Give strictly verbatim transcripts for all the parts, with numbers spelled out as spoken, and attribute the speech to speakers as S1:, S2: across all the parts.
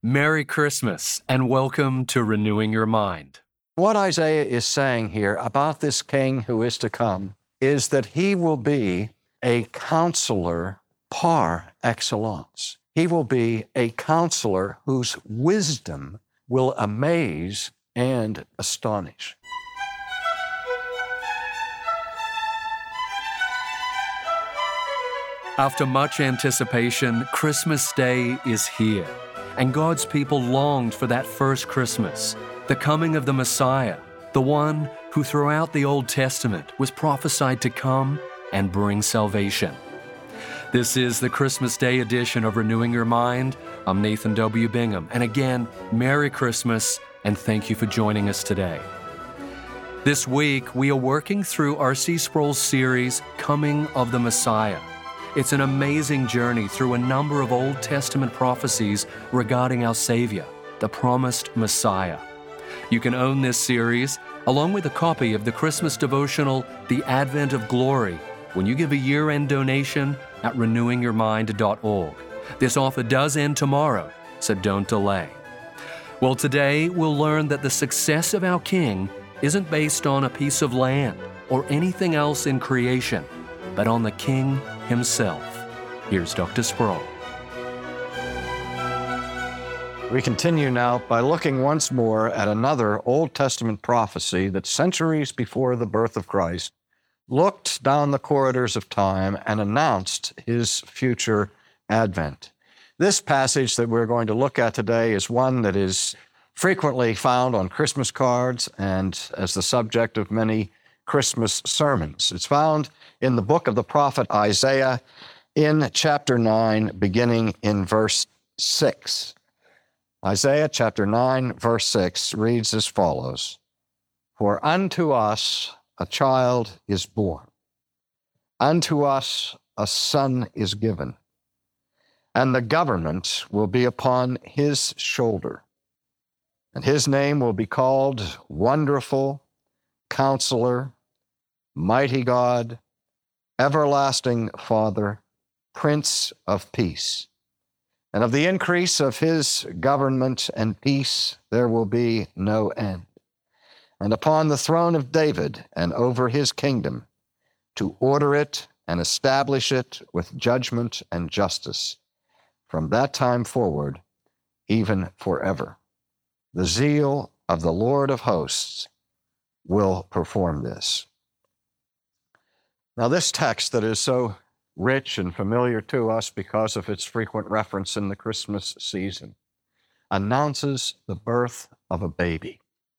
S1: Merry Christmas and welcome to Renewing Your Mind.
S2: What Isaiah is saying here about this king who is to come is that he will be a counselor par excellence. He will be a counselor whose wisdom will amaze and astonish.
S1: After much anticipation, Christmas Day is here, and God's people longed for that first Christmas, the coming of the Messiah, the one who throughout the Old Testament was prophesied to come and bring salvation. This is the Christmas Day edition of Renewing Your Mind. I'm Nathan W. Bingham, and again, Merry Christmas, and thank you for joining us today. This week, we are working through R C Sproul's series, Coming of the Messiah. It's an amazing journey through a number of Old Testament prophecies regarding our Savior, the promised Messiah. You can own this series, along with a copy of the Christmas devotional, The Advent of Glory, when you give a year-end donation at renewing your mind dot org. This offer does end tomorrow, so don't delay. Well, today we'll learn that the success of our King isn't based on a piece of land or anything else in creation, but on the King himself. Here's Doctor Sproul.
S2: We continue now by looking once more at another Old Testament prophecy that centuries before the birth of Christ looked down the corridors of time and announced his future advent. This passage that we're going to look at today is one that is frequently found on Christmas cards and as the subject of many Christmas sermons. It's found in the book of the prophet Isaiah in chapter nine, beginning in verse six. Isaiah chapter nine, verse six reads as follows, "For unto us a child is born, unto us a son is given, and the government will be upon his shoulder, and his name will be called Wonderful, Counselor, Mighty God, Everlasting Father, Prince of Peace. And of the increase of his government and peace there will be no end. And upon the throne of David and over his kingdom, to order it and establish it with judgment and justice, from that time forward, even forever. The zeal of the Lord of hosts will perform this." Now, this text that is so rich and familiar to us because of its frequent reference in the Christmas season announces the birth of a baby.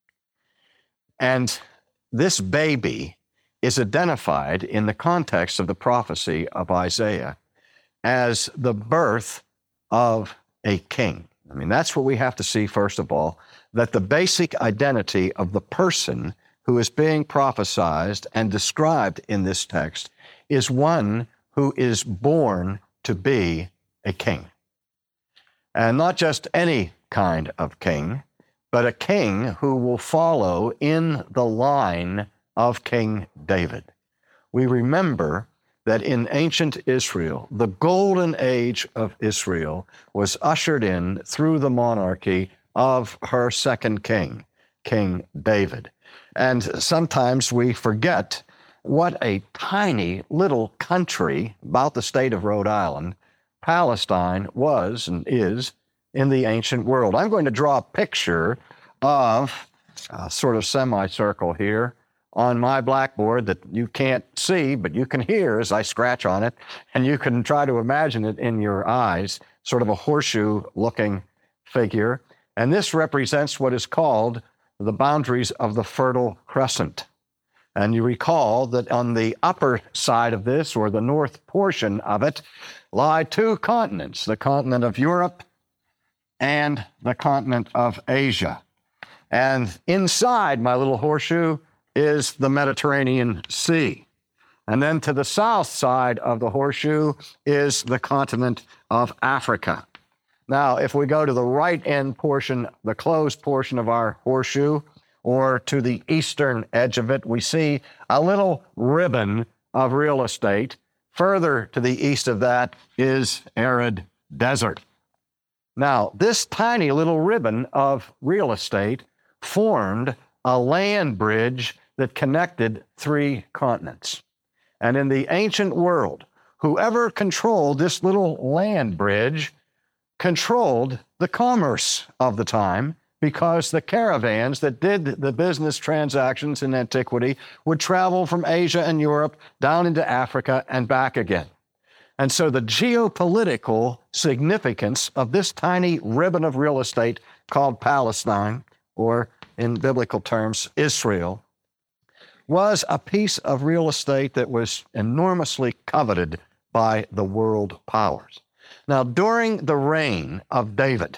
S2: And this baby is identified in the context of the prophecy of Isaiah as the birth of a king. I mean, that's what we have to see, first of all, that the basic identity of the person who is being prophesied and described in this text is one who is born to be a king. And not just any kind of king, but a king who will follow in the line of King David. We remember that in ancient Israel, the golden age of Israel was ushered in through the monarchy of her second king, King David. And sometimes we forget what a tiny little country about the state of Rhode Island Palestine was and is in the ancient world. I'm going to draw a picture of a sort of semicircle here on my blackboard that you can't see, but you can hear as I scratch on it, and you can try to imagine it in your eyes, sort of a horseshoe-looking figure. And this represents what is called the boundaries of the Fertile Crescent. And you recall that on the upper side of this, or the north portion of it, lie two continents, the continent of Europe and the continent of Asia. And inside my little horseshoe is the Mediterranean Sea. And then to the south side of the horseshoe is the continent of Africa. Now, if we go to the right end portion, the closed portion of our horseshoe, or to the eastern edge of it, we see a little ribbon of real estate. Further to the east of that is arid desert. Now, this tiny little ribbon of real estate formed a land bridge that connected three continents. And in the ancient world, whoever controlled this little land bridge controlled the commerce of the time, because the caravans that did the business transactions in antiquity would travel from Asia and Europe down into Africa and back again. And so the geopolitical significance of this tiny ribbon of real estate called Palestine, or in biblical terms, Israel, was a piece of real estate that was enormously coveted by the world powers. Now, during the reign of David,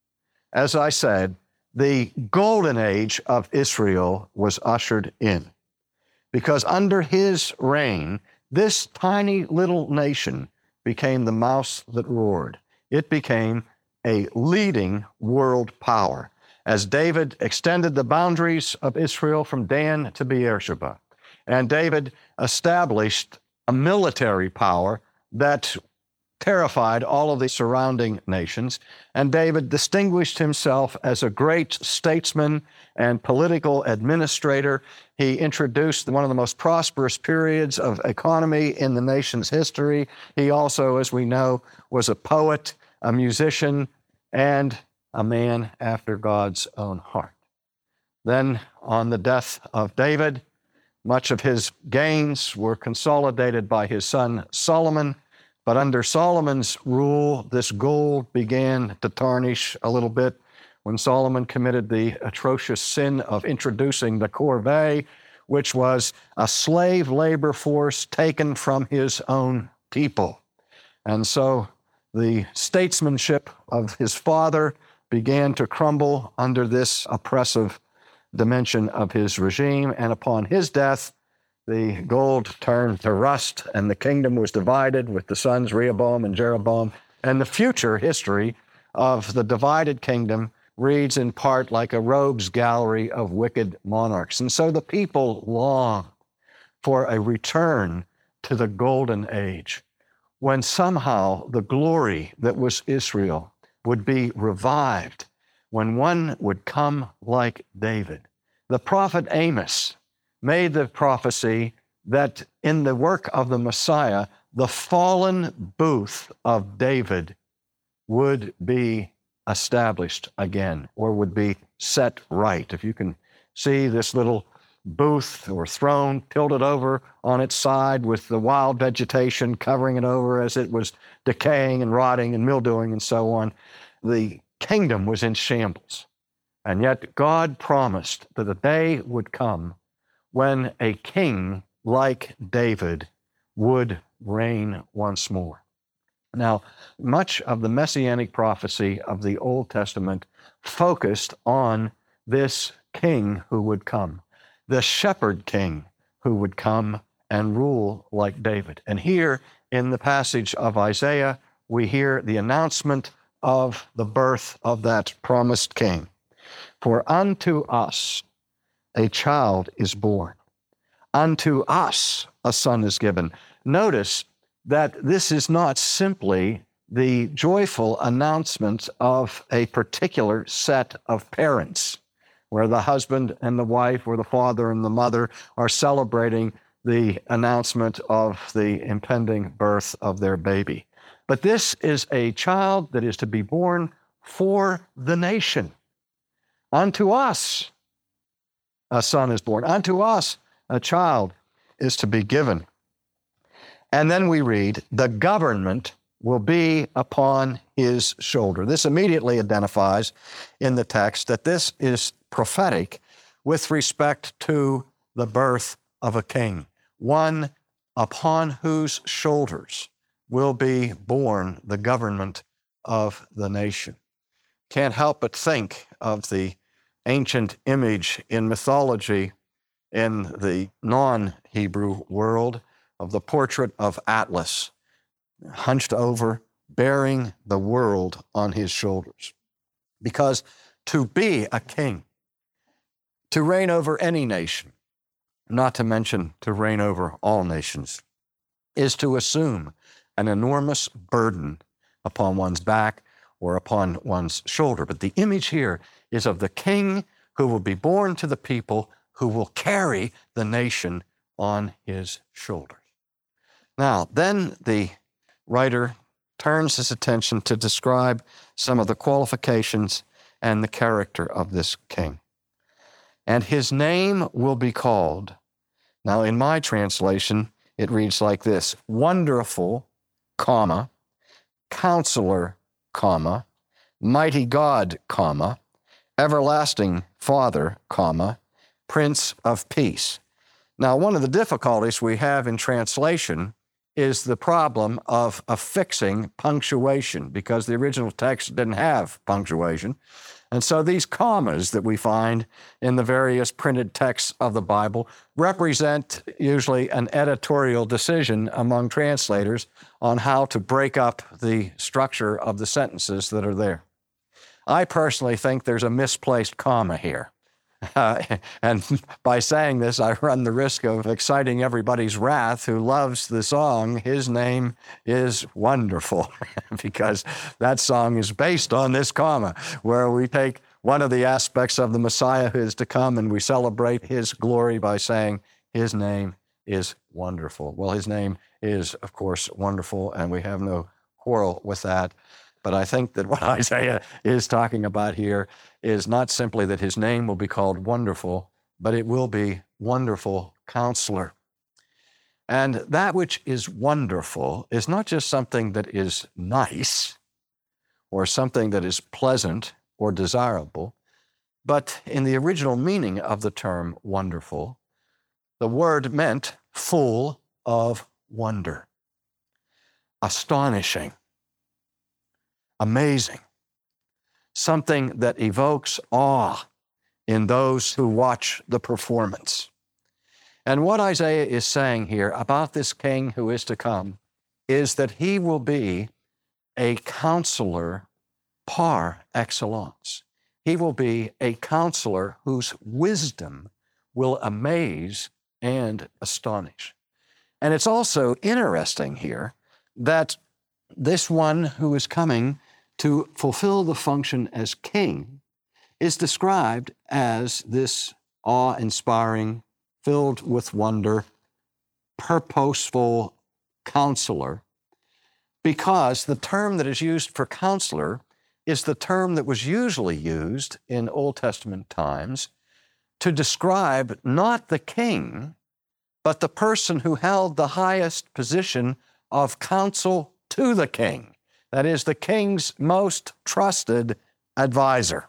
S2: as I said, the golden age of Israel was ushered in, because under his reign, this tiny little nation became the mouse that roared. It became a leading world power as David extended the boundaries of Israel from Dan to Beersheba. And David established a military power that terrified all of the surrounding nations, and David distinguished himself as a great statesman and political administrator. He introduced one of the most prosperous periods of economy in the nation's history. He also, as we know, was a poet, a musician, and a man after God's own heart. Then, on the death of David, much of his gains were consolidated by his son Solomon. But under Solomon's rule, this gold began to tarnish a little bit when Solomon committed the atrocious sin of introducing the corvée, which was a slave labor force taken from his own people. And so the statesmanship of his father began to crumble under this oppressive dimension of his regime, and upon his death, the gold turned to rust, and the kingdom was divided with the sons Rehoboam and Jeroboam. And the future history of the divided kingdom reads in part like a rogues gallery of wicked monarchs. And so the people long for a return to the golden age, when somehow the glory that was Israel would be revived, when one would come like David. The prophet Amos made the prophecy that in the work of the Messiah, the fallen booth of David would be established again, or would be set right. If you can see this little booth or throne tilted over on its side with the wild vegetation covering it over as it was decaying and rotting and mildewing and so on, the kingdom was in shambles. And yet God promised that a day would come when a king like David would reign once more. Now, much of the messianic prophecy of the Old Testament focused on this king who would come, the shepherd king who would come and rule like David. And here in the passage of Isaiah, we hear the announcement of the birth of that promised king. For unto us a child is born. Unto us a son is given. Notice that this is not simply the joyful announcement of a particular set of parents, where the husband and the wife or the father and the mother are celebrating the announcement of the impending birth of their baby. But this is a child that is to be born for the nation. Unto us a son is born. Unto us a child is to be given. And then we read, the government will be upon his shoulder. This immediately identifies in the text that this is prophetic with respect to the birth of a king, one upon whose shoulders will be born the government of the nation. Can't help but think of the ancient image in mythology in the non-Hebrew world of the portrait of Atlas, hunched over, bearing the world on his shoulders. Because to be a king, to reign over any nation, not to mention to reign over all nations, is to assume an enormous burden upon one's back, or upon one's shoulder. But the image here is of the king who will be born to the people, who will carry the nation on his shoulders. Now, then the writer turns his attention to describe some of the qualifications and the character of this king. And his name will be called. Now, in my translation, it reads like this: Wonderful, comma, Counselor, comma, Mighty God, comma, Everlasting Father, comma, Prince of Peace. Now, one of the difficulties we have in translation is the problem of affixing punctuation, because the original text didn't have punctuation. And so these commas that we find in the various printed texts of the Bible represent usually an editorial decision among translators on how to break up the structure of the sentences that are there. I personally think there's a misplaced comma here. Uh, and by saying this, I run the risk of exciting everybody's wrath who loves the song, His Name is Wonderful, because that song is based on this comma, where we take one of the aspects of the Messiah who is to come and we celebrate his glory by saying, His name is wonderful. Well, his name is, of course, wonderful, and we have no quarrel with that. But I think that what Isaiah is talking about here is not simply that his name will be called Wonderful, but it will be Wonderful Counselor. And that which is wonderful is not just something that is nice or something that is pleasant or desirable, but in the original meaning of the term wonderful, the word meant full of wonder, astonishing, amazing, something that evokes awe in those who watch the performance. And what Isaiah is saying here about this king who is to come is that he will be a counselor par excellence. He will be a counselor whose wisdom will amaze and astonish. And it's also interesting here that this one who is coming to fulfill the function as king is described as this awe-inspiring, filled with wonder, purposeful counselor, because the term that is used for counselor is the term that was usually used in Old Testament times to describe not the king, but the person who held the highest position of counsel to the king. That is, the king's most trusted advisor.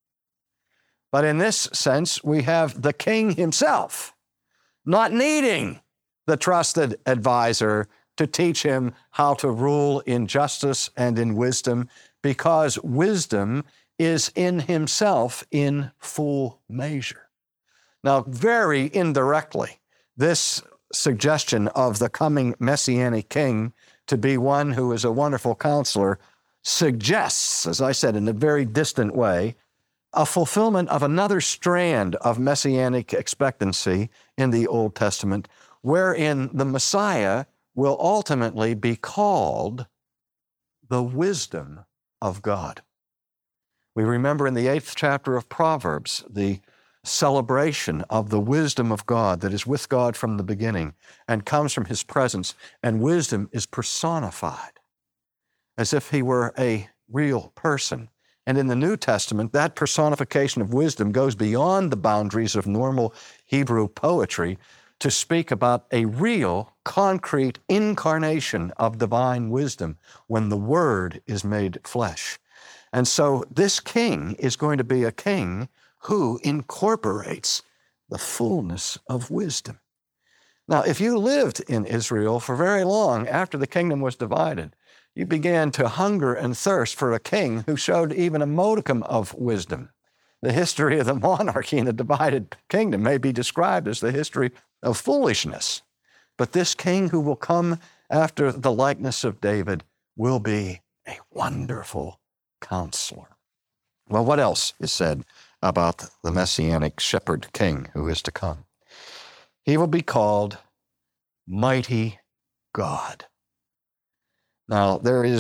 S2: But in this sense, we have the king himself not needing the trusted advisor to teach him how to rule in justice and in wisdom, because wisdom is in himself in full measure. Now, very indirectly, this suggestion of the coming Messianic king to be one who is a wonderful counselor suggests, as I said, in a very distant way, a fulfillment of another strand of Messianic expectancy in the Old Testament, wherein the Messiah will ultimately be called the wisdom of God. We remember in the eighth chapter of Proverbs the celebration of the wisdom of God that is with God from the beginning and comes from his presence, and wisdom is personified as if he were a real person. And in the New Testament, that personification of wisdom goes beyond the boundaries of normal Hebrew poetry to speak about a real, concrete incarnation of divine wisdom when the Word is made flesh. And so this king is going to be a king who incorporates the fullness of wisdom. Now, if you lived in Israel for very long after the kingdom was divided, you began to hunger and thirst for a king who showed even a modicum of wisdom. The history of the monarchy in the divided kingdom may be described as the history of foolishness. But this king who will come after the likeness of David will be a wonderful counselor. Well, what else is said about the Messianic shepherd king who is to come? He will be called Mighty God. Now, there is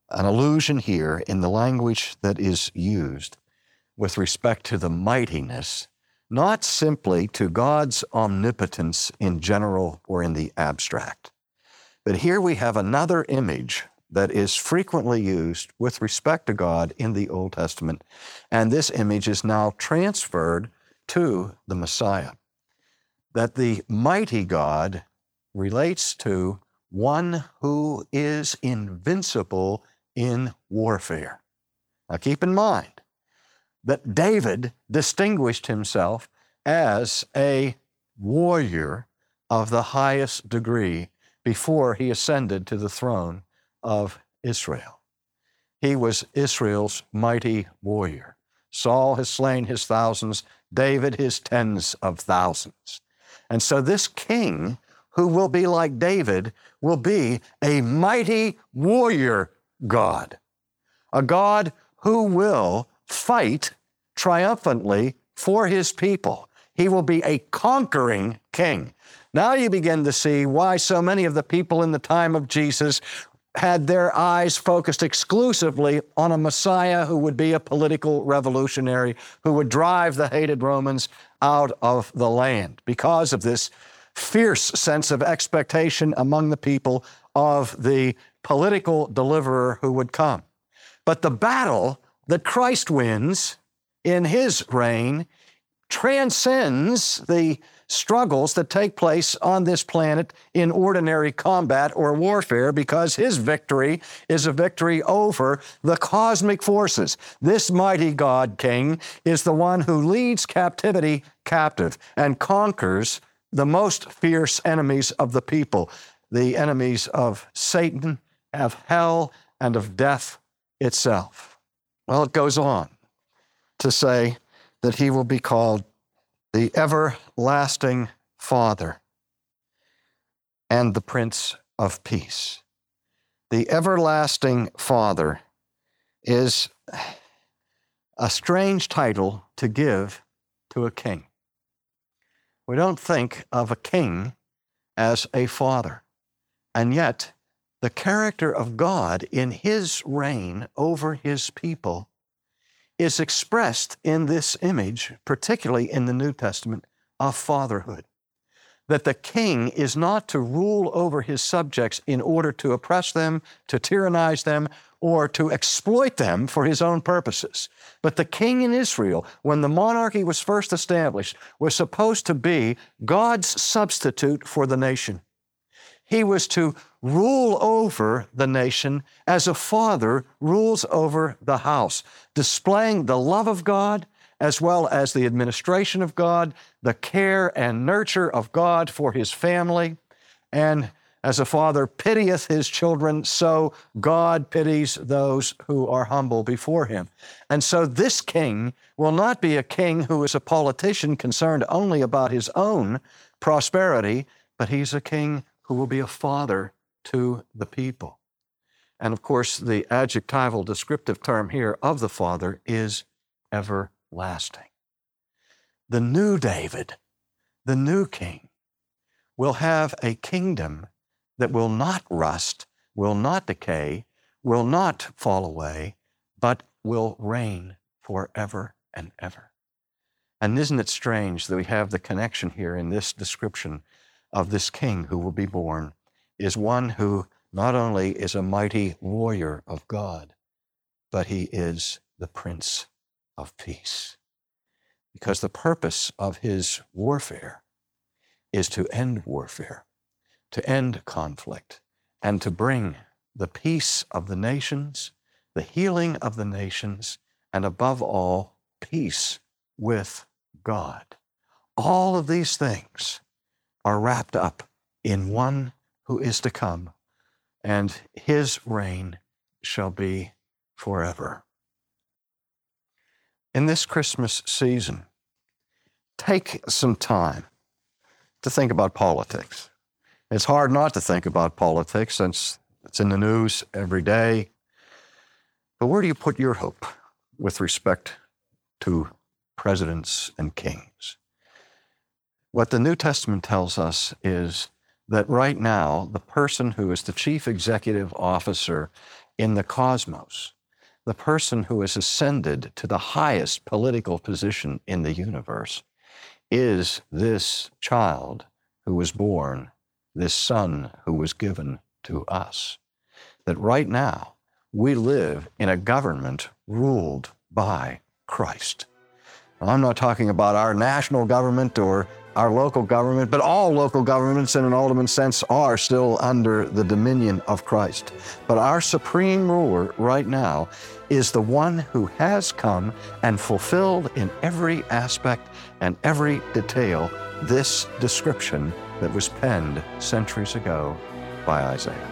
S2: an allusion here in the language that is used with respect to the mightiness, not simply to God's omnipotence in general or in the abstract. But here we have another image that is frequently used with respect to God in the Old Testament, and this image is now transferred to the Messiah. That the mighty God relates to one who is invincible in warfare. Now keep in mind that David distinguished himself as a warrior of the highest degree before he ascended to the throne of Israel. He was Israel's mighty warrior. Saul has slain his thousands, David his tens of thousands. And so this king, who will be like David, will be a mighty warrior God, a God who will fight triumphantly for his people. He will be a conquering king. Now you begin to see why so many of the people in the time of Jesus had their eyes focused exclusively on a Messiah who would be a political revolutionary, who would drive the hated Romans out of the land, because of this fierce sense of expectation among the people of the political deliverer who would come. But the battle that Christ wins in his reign transcends the struggles that take place on this planet in ordinary combat or warfare, because his victory is a victory over the cosmic forces. This mighty God King is the one who leads captivity captive and conquers the most fierce enemies of the people, the enemies of Satan, of hell, and of death itself. Well, it goes on to say that he will be called the everlasting Father and the Prince of Peace. The everlasting Father is a strange title to give to a king. We don't think of a king as a father, and yet the character of God in his reign over his people is expressed in this image, particularly in the New Testament, of fatherhood. That the king is not to rule over his subjects in order to oppress them, to tyrannize them, or to exploit them for his own purposes. But the king in Israel, when the monarchy was first established, was supposed to be God's substitute for the nation. He was to rule over the nation as a father rules over the house, displaying the love of God as well as the administration of God, the care and nurture of God for his family. And as a father pitieth his children, so God pities those who are humble before him. And so this king will not be a king who is a politician concerned only about his own prosperity, but he's a king who will be a father to the people. And of course, the adjectival descriptive term here of the Father is everlasting. The new David, the new king, will have a kingdom that will not rust, will not decay, will not fall away, but will reign forever and ever. And isn't it strange that we have the connection here in this description of this king who will be born is one who not only is a mighty warrior of God, but he is the Prince of Peace. Because the purpose of his warfare is to end warfare, to end conflict, and to bring the peace of the nations, the healing of the nations, and above all, peace with God. All of these things are wrapped up in one who is to come, and his reign shall be forever. In this Christmas season, take some time to think about politics. It's hard not to think about politics since it's in the news every day. But where do you put your hope with respect to presidents and kings? What the New Testament tells us is that right now, the person who is the chief executive officer in the cosmos, the person who has ascended to the highest political position in the universe, is this child who was born, this son who was given to us. That right now, we live in a government ruled by Christ. Now, I'm not talking about our national government or our local government, but all local governments in an ultimate sense are still under the dominion of Christ. But our supreme ruler right now is the one who has come and fulfilled in every aspect and every detail this description that was penned centuries ago by Isaiah.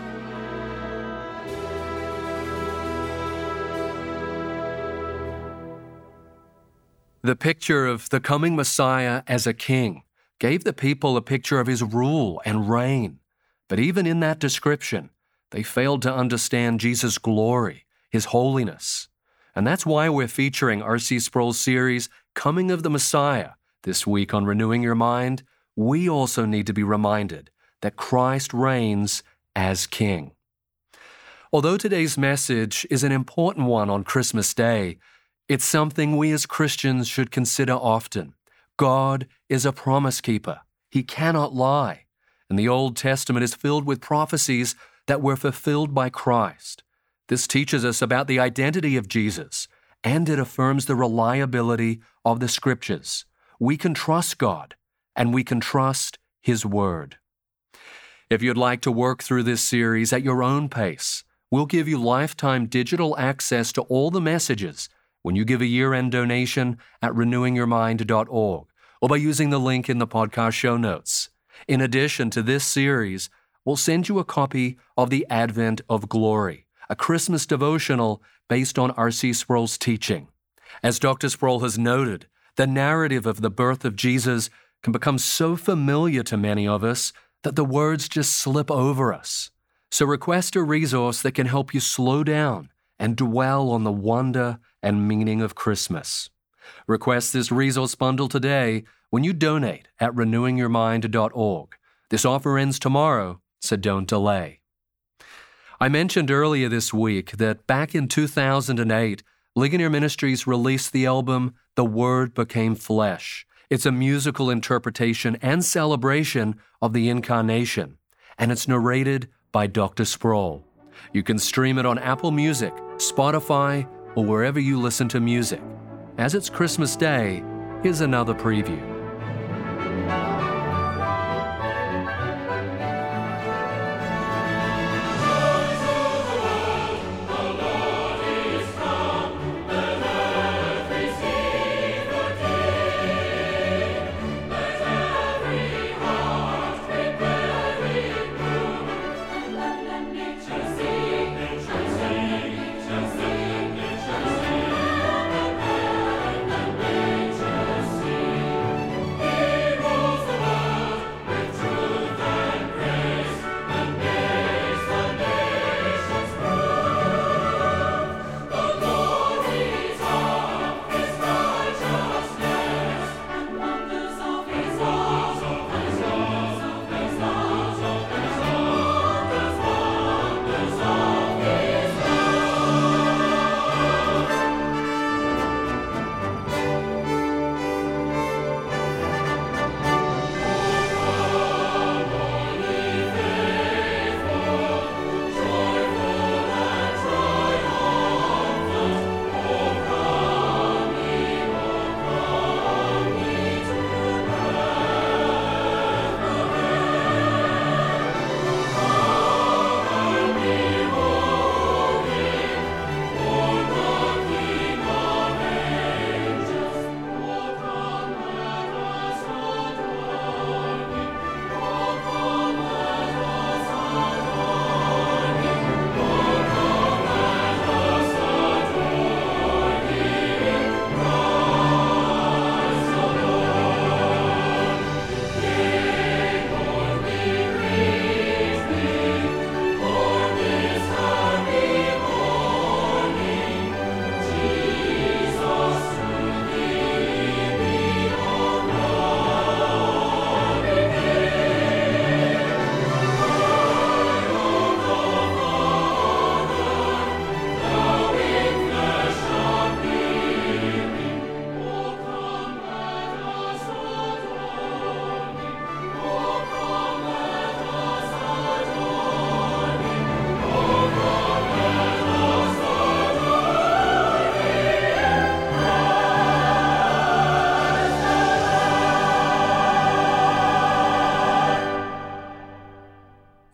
S1: The picture of the coming Messiah as a king gave the people a picture of his rule and reign. But even in that description, they failed to understand Jesus' glory, his holiness. And that's why we're featuring R C Sproul's series, Coming of the Messiah, this week on Renewing Your Mind. We also need to be reminded that Christ reigns as King. Although today's message is an important one on Christmas Day, it's something we as Christians should consider often. God is a promise keeper. He cannot lie. And the Old Testament is filled with prophecies that were fulfilled by Christ. This teaches us about the identity of Jesus, and it affirms the reliability of the Scriptures. We can trust God, and we can trust His Word. If you'd like to work through this series at your own pace, we'll give you lifetime digital access to all the messages when you give a year-end donation at renewing your mind dot org or by using the link in the podcast show notes. In addition to this series, we'll send you a copy of The Advent of Glory, a Christmas devotional based on R C Sproul's teaching. As Doctor Sproul has noted, the narrative of the birth of Jesus can become so familiar to many of us that the words just slip over us. So request a resource that can help you slow down and dwell on the wonder and meaning of Christmas. Request this resource bundle today when you donate at renewing your mind dot org. This offer ends tomorrow, so don't delay. I mentioned earlier this week that back in two thousand eight, Ligonier Ministries released the album The Word Became Flesh. It's a musical interpretation and celebration of the Incarnation, and it's narrated by Doctor Sproul. You can stream it on Apple Music, Spotify, or wherever you listen to music. As it's Christmas Day, here's another preview.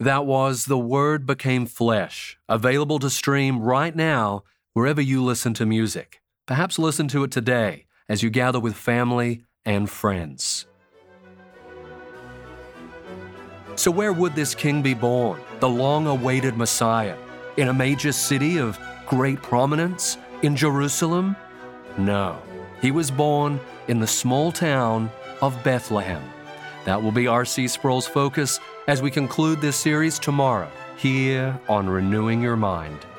S1: That was The Word Became Flesh, available to stream right now wherever you listen to music. Perhaps listen to it today as you gather with family and friends. So where would this king be born, the long-awaited Messiah? In a major city of great prominence? In Jerusalem? No. He was born in the small town of Bethlehem. That will be R C Sproul's focus as we conclude this series tomorrow, here on Renewing Your Mind.